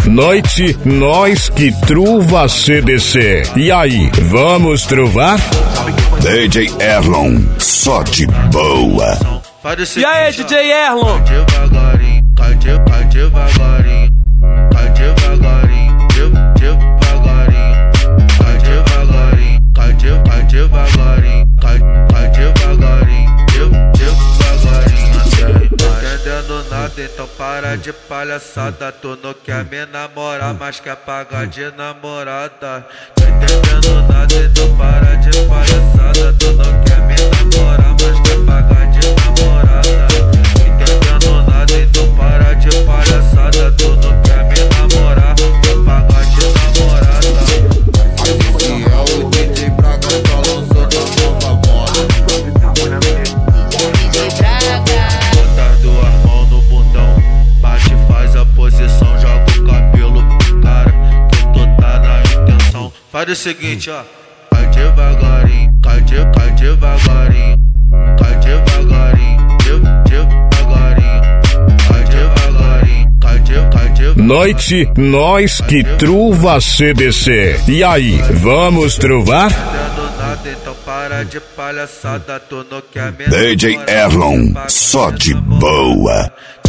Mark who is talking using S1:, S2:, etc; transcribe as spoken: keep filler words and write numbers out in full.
S1: Noite, nós que truva C D C. E aí, vamos truvar?
S2: D J Erlon, só de boa.
S3: E aí, D J Erlon?
S4: Devagarinho, cai devagarinho, cai devagarinho, devagarinho, cai devagarinho, cai devagarinho, cai devagarinho, devagarinho. Entendendo nada, então para de palhaçada. Tu não quer me namorar, mas quer pagar de namorada. Entendendo nada, então para de palhaçada. Tu não quer me namorar, mas quer pagar de namorada. Entendendo nada, então para de palhaçada. Tu não quer me namorar, quer pagar de namorada.
S5: Esse é o D J Braga, tá lançando a nova moda.
S6: D J Braga.
S4: Botar duas mãos no bundão, bate, faz a posição, joga o cabelo pro cara, que tu tá na intenção. Faz o seguinte, ó. Cai devagarinho, cai, de, cai devagarinho, cai devagarinho, de, devagarinho, cai devagarinho, cai, de, cai devagarinho.
S1: Noite, nós que truva C D C. E aí, vamos truvar?
S4: Entendendo nada, então para de palhaçada. Tu não quer me
S2: D J
S4: namorar,
S2: Erlon,
S4: paga
S2: só de
S4: namorada.
S2: boa.